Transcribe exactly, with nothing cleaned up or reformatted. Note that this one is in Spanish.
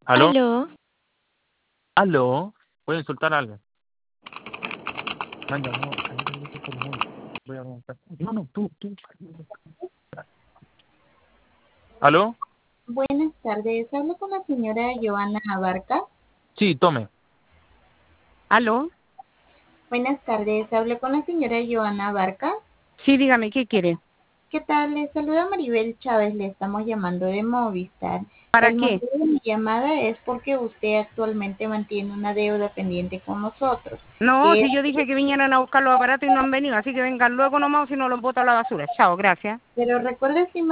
¿Aló? Aló. ¿Aló? Voy a insultar a alguien. Manda, no, cállate, no, por favor. Voy a preguntar. No, no, tú, tú. ¿Aló? Buenas tardes, hablo con la señora Joana Abarca. Sí, tome. ¿Aló? Buenas tardes, hablo con la señora Joana Abarca. Sí, dígame, ¿qué quiere? ¿Qué tal? Le saluda Maribel Chávez, le estamos llamando de Movistar. ¿Para El qué? motivo de mi llamada es porque usted actualmente mantiene una deuda pendiente con nosotros. No, Que, si yo dije que vinieran a buscar los aparatos y no han venido, así que vengan luego nomás o si no los boto a la basura. Chao, gracias. pero recuerde si